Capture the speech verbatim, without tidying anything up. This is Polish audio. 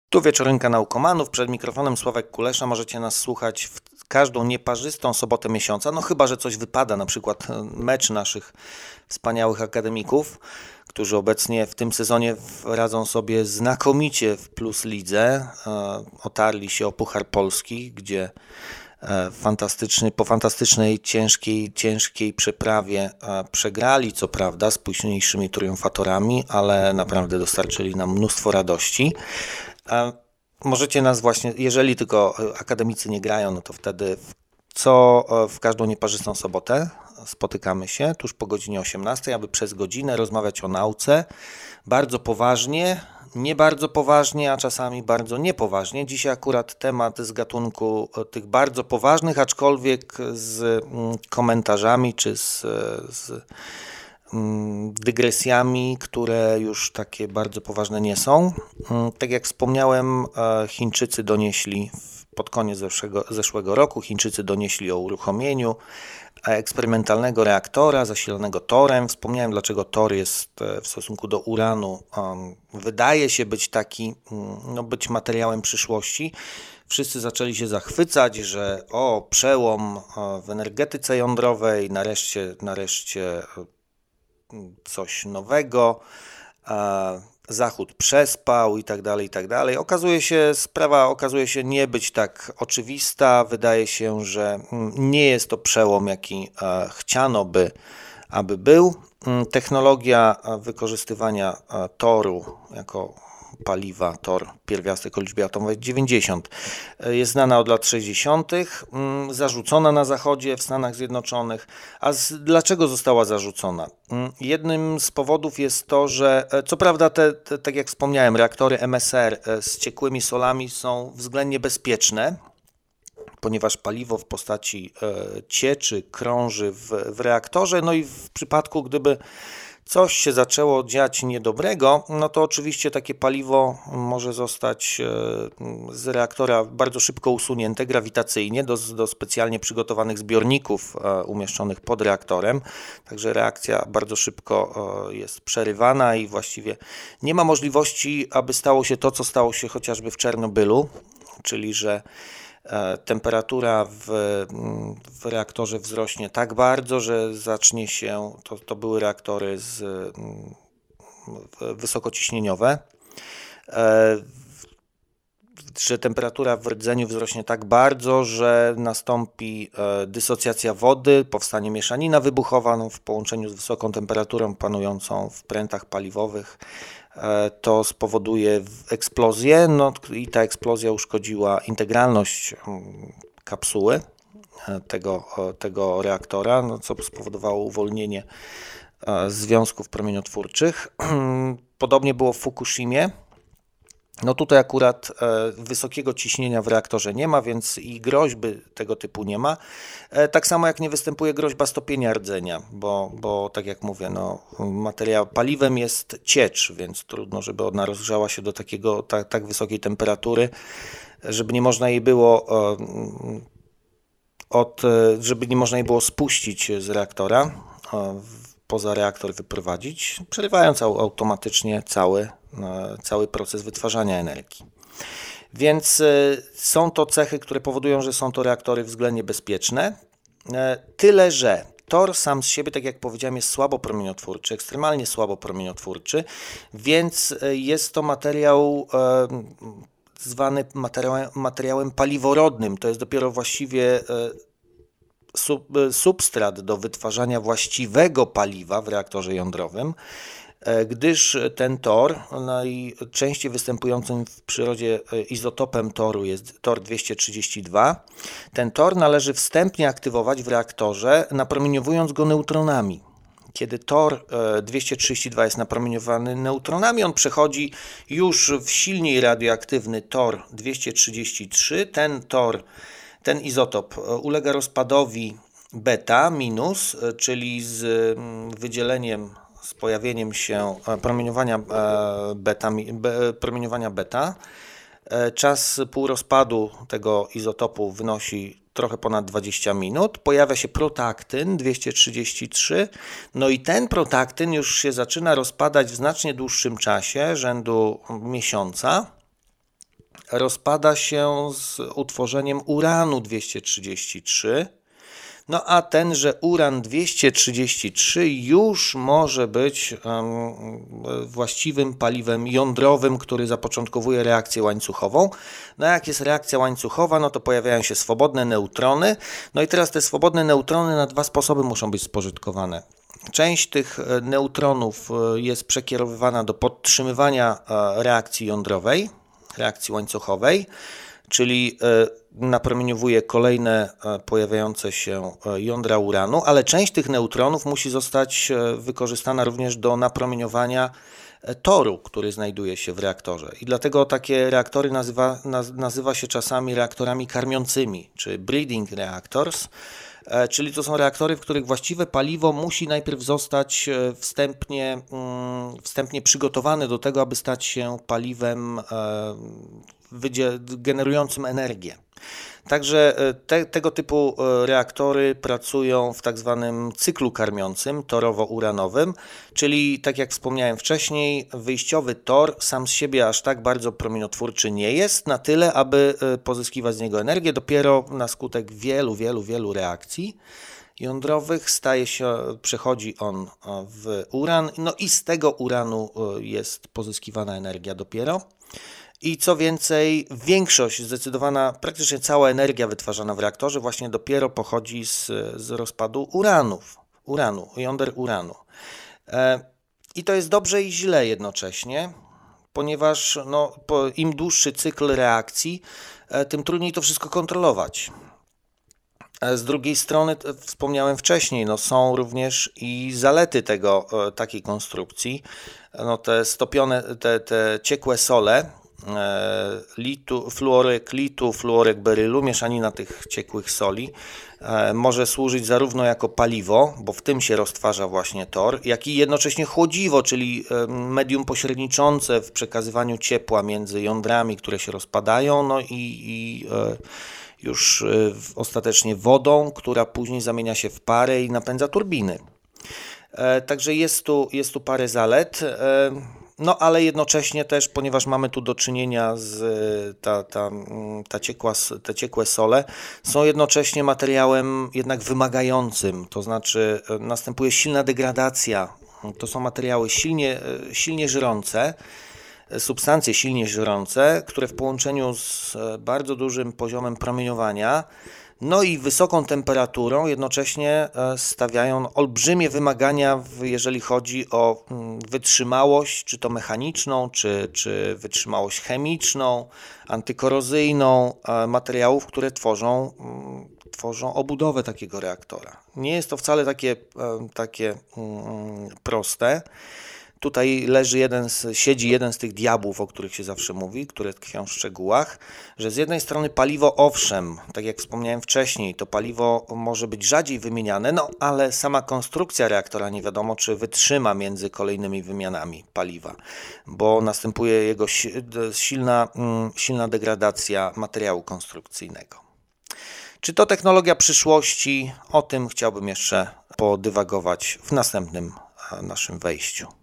Tu Wieczorynka Naukomanów, przed mikrofonem Sławek Kulesza. Możecie nas słuchać w każdą nieparzystą sobotę miesiąca, no chyba że coś wypada, na przykład mecz naszych wspaniałych akademików, którzy obecnie w tym sezonie radzą sobie znakomicie w Plus Lidze. Otarli się o Puchar Polski, gdzie fantastyczny, po fantastycznej, ciężkiej, ciężkiej przeprawie przegrali, co prawda, z późniejszymi triumfatorami, ale naprawdę dostarczyli nam mnóstwo radości. Możecie nas właśnie, jeżeli tylko akademicy nie grają, no to wtedy w, co w każdą nieparzystą sobotę spotykamy się tuż po godzinie osiemnastej, aby przez godzinę rozmawiać o nauce bardzo poważnie, nie bardzo poważnie, a czasami bardzo niepoważnie. Dzisiaj akurat temat z gatunku tych bardzo poważnych, aczkolwiek z komentarzami czy z, z dygresjami, które już takie bardzo poważne nie są. Tak jak wspomniałem, Chińczycy donieśli pod koniec zeszłego, zeszłego roku, Chińczycy donieśli o uruchomieniu eksperymentalnego reaktora zasilanego torem. Wspomniałem, dlaczego tor jest w stosunku do uranu, wydaje się być taki, no być materiałem przyszłości. Wszyscy zaczęli się zachwycać, że o, przełom w energetyce jądrowej, nareszcie, nareszcie coś nowego, Zachód przespał i tak dalej, i tak dalej. Okazuje się, sprawa okazuje się nie być tak oczywista. Wydaje się, że nie jest to przełom, jaki chciano by, aby był. Technologia wykorzystywania toru jako paliwa, tor, pierwiastek o liczbie atomowej dziewięćdziesiąt, jest znana od lat sześćdziesiątych, zarzucona na Zachodzie, w Stanach Zjednoczonych. A z, dlaczego została zarzucona? Jednym z powodów jest to, że co prawda te, te, tak jak wspomniałem, reaktory M S R z ciekłymi solami są względnie bezpieczne, ponieważ paliwo w postaci cieczy krąży w, w reaktorze, no i w przypadku, gdyby coś się zaczęło dziać niedobrego, no to oczywiście takie paliwo może zostać z reaktora bardzo szybko usunięte grawitacyjnie do, do specjalnie przygotowanych zbiorników umieszczonych pod reaktorem. Także reakcja bardzo szybko jest przerywana i właściwie nie ma możliwości, aby stało się to, co stało się chociażby w Czernobylu, czyli że temperatura w, w reaktorze wzrośnie tak bardzo, że zacznie się, to, to były reaktory z, wysokociśnieniowe, że temperatura w rdzeniu wzrośnie tak bardzo, że nastąpi dysocjacja wody, powstanie mieszanina wybuchowa no, w połączeniu z wysoką temperaturą panującą w prętach paliwowych. To spowoduje eksplozję, no i ta eksplozja uszkodziła integralność kapsuły tego, tego reaktora, no, co spowodowało uwolnienie związków promieniotwórczych. Podobnie było w Fukushimie. No tutaj akurat e, wysokiego ciśnienia w reaktorze nie ma, więc i groźby tego typu nie ma. E, tak samo jak nie występuje groźba stopienia rdzenia, bo, bo tak jak mówię, no, materiał, paliwem jest ciecz, więc trudno, żeby ona rozgrzała się do takiego, ta, tak wysokiej temperatury, żeby nie można jej było e, od, żeby nie można jej było spuścić z reaktora, e, poza reaktor wyprowadzić, przerywając automatycznie cały, cały proces wytwarzania energii. Więc są to cechy, które powodują, że są to reaktory względnie bezpieczne, tyle że tor sam z siebie, tak jak powiedziałem, jest słabo promieniotwórczy, ekstremalnie słabo promieniotwórczy, więc jest to materiał zwany materiałem, materiałem paliworodnym. To jest dopiero właściwie substrat do wytwarzania właściwego paliwa w reaktorze jądrowym, gdyż ten tor, najczęściej występującym w przyrodzie izotopem toru jest tor dwieście trzydzieści dwa. Ten tor należy wstępnie aktywować w reaktorze, napromieniowując go neutronami. Kiedy tor dwieście trzydzieści dwa jest napromieniowany neutronami, on przechodzi już w silniej radioaktywny tor dwieście trzydzieści trzy. Ten tor Ten izotop ulega rozpadowi beta minus, czyli z wydzieleniem, z pojawieniem się promieniowania beta, promieniowania beta. Czas półrozpadu tego izotopu wynosi trochę ponad dwadzieścia minut. Pojawia się protaktyn dwieście trzydzieści trzy, no i ten protaktyn już się zaczyna rozpadać w znacznie dłuższym czasie, rzędu miesiąca. rozpada się z utworzeniem uranu dwieście trzydzieści trzy. No a tenże uran dwieście trzydzieści trzy już może być um, właściwym paliwem jądrowym, który zapoczątkowuje reakcję łańcuchową. No a jak jest reakcja łańcuchowa, no to pojawiają się swobodne neutrony. No i teraz te swobodne neutrony na dwa sposoby muszą być spożytkowane. Część tych neutronów jest przekierowywana do podtrzymywania reakcji jądrowej, reakcji łańcuchowej, czyli napromieniowuje kolejne pojawiające się jądra uranu, ale część tych neutronów musi zostać wykorzystana również do napromieniowania toru, który znajduje się w reaktorze. I dlatego takie reaktory nazywa, nazywa się czasami reaktorami karmiącymi, czy breeding reactors, czyli to są reaktory, w których właściwe paliwo musi najpierw zostać wstępnie, wstępnie przygotowane do tego, aby stać się paliwem generującym energię. Także te, tego typu reaktory pracują w tak zwanym cyklu karmiącym, torowo-uranowym, czyli tak jak wspomniałem wcześniej, wyjściowy tor sam z siebie aż tak bardzo promieniotwórczy nie jest, na tyle, aby pozyskiwać z niego energię. Dopiero na skutek wielu, wielu, wielu reakcji jądrowych staje się, przechodzi on w uran, no i z tego uranu jest pozyskiwana energia dopiero. I co więcej, większość, zdecydowana, praktycznie cała energia wytwarzana w reaktorze właśnie dopiero pochodzi z, z rozpadu uranów, uranu, jąder uranu. E, I to jest dobrze i źle jednocześnie, ponieważ no, po, im dłuższy cykl reakcji, e, tym trudniej to wszystko kontrolować. Z drugiej strony, wspomniałem wcześniej, no są również i zalety tego, takiej konstrukcji. No te stopione, te, te ciekłe sole, litu, fluoryk litu, fluoryk berylu, mieszanina tych ciekłych soli może służyć zarówno jako paliwo, bo w tym się roztwarza właśnie tor, jak i jednocześnie chłodziwo, czyli medium pośredniczące w przekazywaniu ciepła między jądrami, które się rozpadają, no i, i już ostatecznie wodą, która później zamienia się w parę i napędza turbiny. Także jest tu, jest tu parę zalet. No ale jednocześnie też, ponieważ mamy tu do czynienia z ta, ta, ta ciekła, te ciekłe sole, są jednocześnie materiałem jednak wymagającym, to znaczy następuje silna degradacja. To są materiały silnie, silnie żrące, substancje silnie żrące, które w połączeniu z bardzo dużym poziomem promieniowania, no i wysoką temperaturą jednocześnie stawiają olbrzymie wymagania, jeżeli chodzi o wytrzymałość, czy to mechaniczną, czy, czy wytrzymałość chemiczną, antykorozyjną materiałów, które tworzą, tworzą obudowę takiego reaktora. Nie jest to wcale takie, takie proste. Tutaj leży jeden z, siedzi jeden z tych diabłów, o których się zawsze mówi, które tkwią w szczegółach, że z jednej strony paliwo, owszem, tak jak wspomniałem wcześniej, to paliwo może być rzadziej wymieniane, no ale sama konstrukcja reaktora nie wiadomo, czy wytrzyma między kolejnymi wymianami paliwa, bo następuje jego silna, silna degradacja materiału konstrukcyjnego. Czy to technologia przyszłości? O tym chciałbym jeszcze podywagować w następnym naszym wejściu.